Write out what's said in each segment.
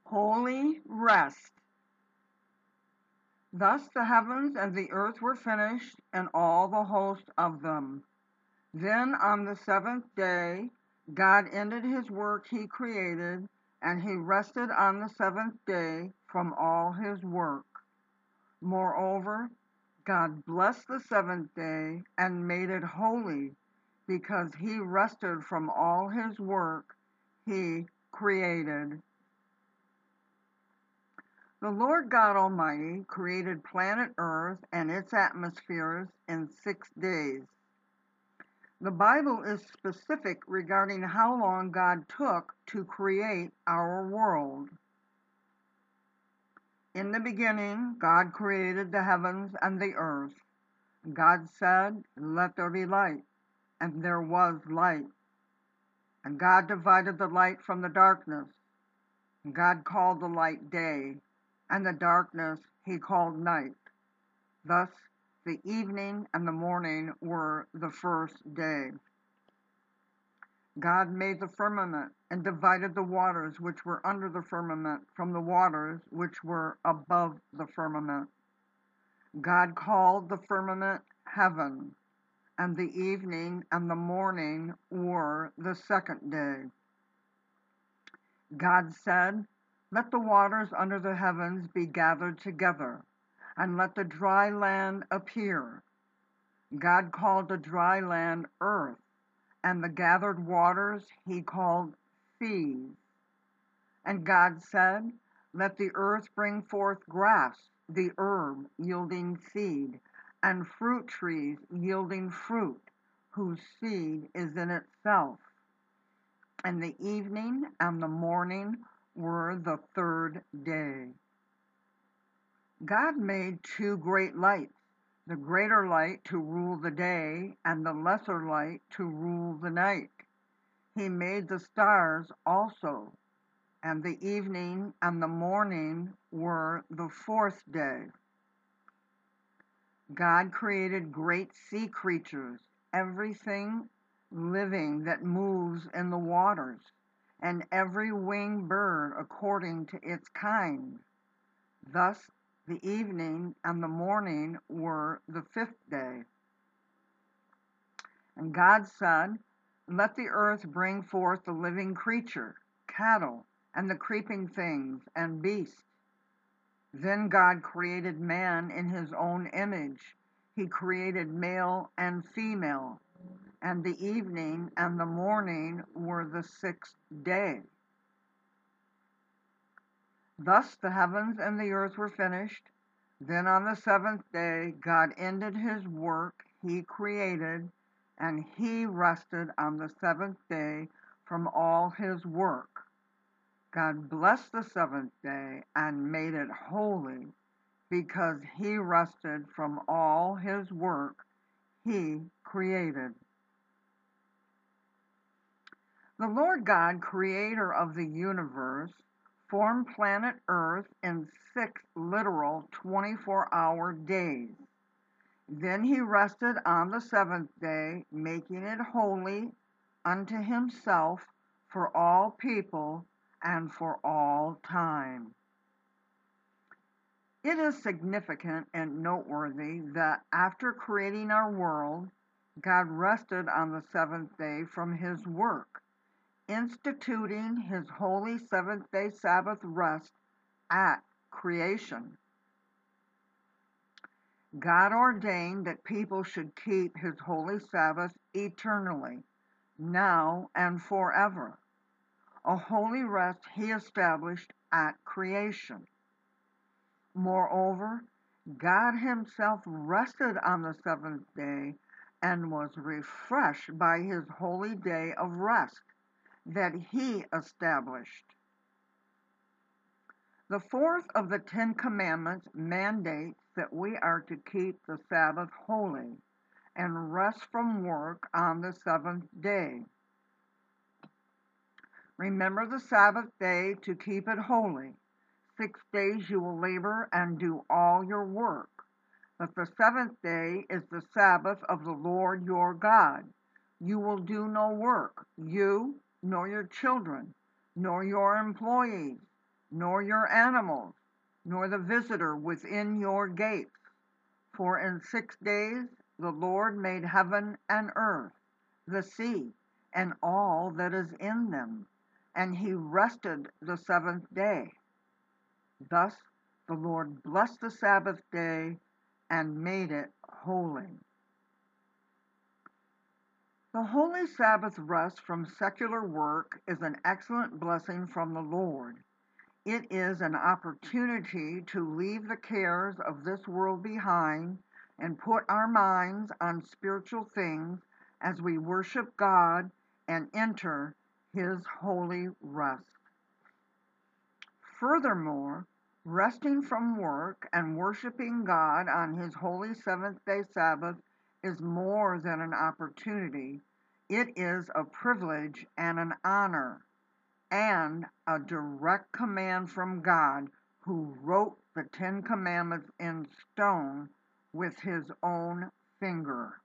Holy rest. Thus the heavens and the earth were finished, and all the host of them. Then on the seventh day, God ended his work he created, and he rested on the seventh day from all his work. Moreover, God blessed the seventh day and made it holy, because he rested from all his work he created. The Lord God Almighty created planet Earth and its atmospheres in 6 days. The Bible is specific regarding how long God took to create our world. In the beginning, God created the heavens and the earth. God said, "Let there be light," and there was light. And God divided the light from the darkness. God called the light day, and the darkness he called night. Thus, the evening and the morning were the first day. God made the firmament and divided the waters which were under the firmament from the waters which were above the firmament. God called the firmament heaven, and the evening and the morning were the second day. God said, "Let the waters under the heavens be gathered together, and let the dry land appear." God called the dry land earth, and the gathered waters he called seas. And God said, "Let the earth bring forth grass, the herb yielding seed, and fruit trees yielding fruit, whose seed is in itself." And the evening and the morning were the third day. God made two great lights, the greater light to rule the day, and the lesser light to rule the night. He made the stars also, and the evening and the morning were the fourth day. God created great sea creatures, everything living that moves in the waters, and every winged bird according to its kind. Thus the evening and the morning were the fifth day. And God said, "Let the earth bring forth the living creature, cattle, and the creeping things, and beasts." Then God created man in his own image. He created male and female, and the evening and the morning were the sixth day. Thus the heavens and the earth were finished. Then on the seventh day God ended his work he created, and he rested on the seventh day from all his work. God blessed the seventh day and made it holy, because he rested from all his work he created. The Lord God, creator of the universe, formed planet Earth in 6 literal 24-hour days. Then he rested on the seventh day, making it holy unto himself for all people and for all time. It is significant and noteworthy that after creating our world, God rested on the seventh day from his work, instituting his holy seventh-day Sabbath rest at creation. God ordained that people should keep his holy Sabbath eternally, now and forever. A holy rest he established at creation. Moreover, God himself rested on the seventh day and was refreshed by his holy day of rest that he established. The fourth of the Ten Commandments mandates that we are to keep the Sabbath holy and rest from work on the seventh day. Remember the Sabbath day to keep it holy. 6 days you will labor and do all your work. But the seventh day is the Sabbath of the Lord your God. You will do no work, you, nor your children, nor your employees, nor your animals, nor the visitor within your gates. For in 6 days the Lord made heaven and earth, the sea, and all that is in them, and he rested the seventh day. Thus the Lord blessed the Sabbath day and made it holy. The holy Sabbath rest from secular work is an excellent blessing from the Lord. It is an opportunity to leave the cares of this world behind and put our minds on spiritual things as we worship God and enter his holy rest. Furthermore, resting from work and worshiping God on his holy seventh-day Sabbath is more than an opportunity. It is a privilege and an honor, and a direct command from God, who wrote the Ten Commandments in stone with his own finger.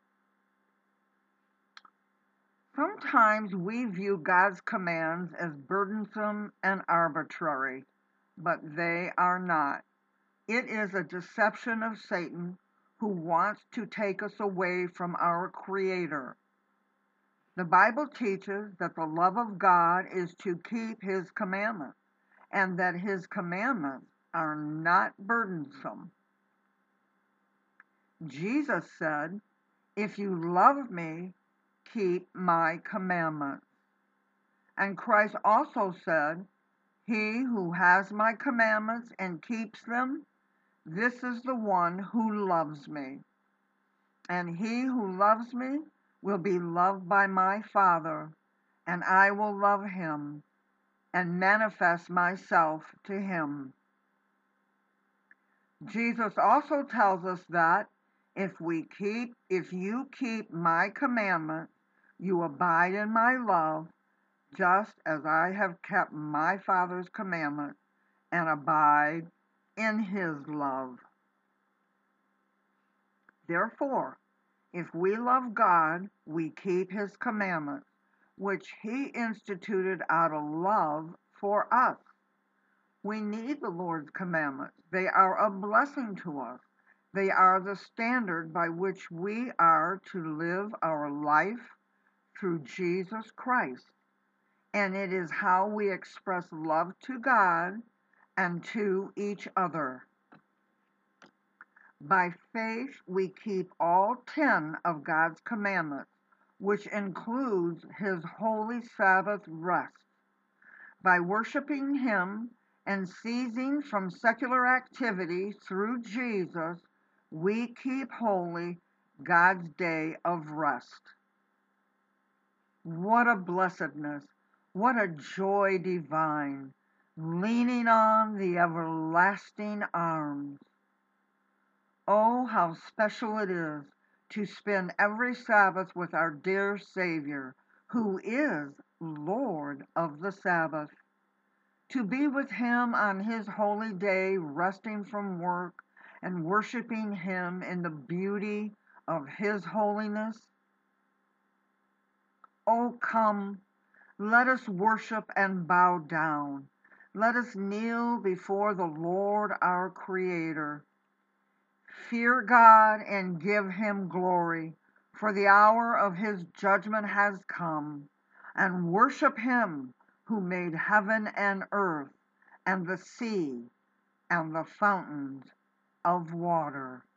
Sometimes we view God's commands as burdensome and arbitrary, but they are not. It is a deception of Satan, who wants to take us away from our Creator. The Bible teaches that the love of God is to keep his commandments, and that his commandments are not burdensome. Jesus said, "If you love me, keep my commandments." And Christ also said, "He who has my commandments and keeps them, this is the one who loves me. And he who loves me will be loved by my Father, and I will love him and manifest myself to him." Jesus also tells us that if you keep my commandments, you abide in my love, just as I have kept my Father's commandments and abide in his love. Therefore, if we love God, we keep his commandments, which he instituted out of love for us. We need the Lord's commandments. They are a blessing to us. They are the standard by which we are to live our life through Jesus Christ. And it is how we express love to God and to each other. By faith, we keep all 10 of God's commandments, which includes his holy Sabbath rest. By worshiping him and ceasing from secular activity through Jesus, we keep holy God's day of rest. What a blessedness! What a joy divine, leaning on the everlasting arms. Oh, how special it is to spend every Sabbath with our dear Savior, who is Lord of the Sabbath. To be with him on his holy day, resting from work and worshiping him in the beauty of his holiness. Oh, come, let us worship and bow down. Let us kneel before the Lord our Creator. Fear God and give him glory, for the hour of his judgment has come, and worship him who made heaven and earth and the sea and the fountains of water.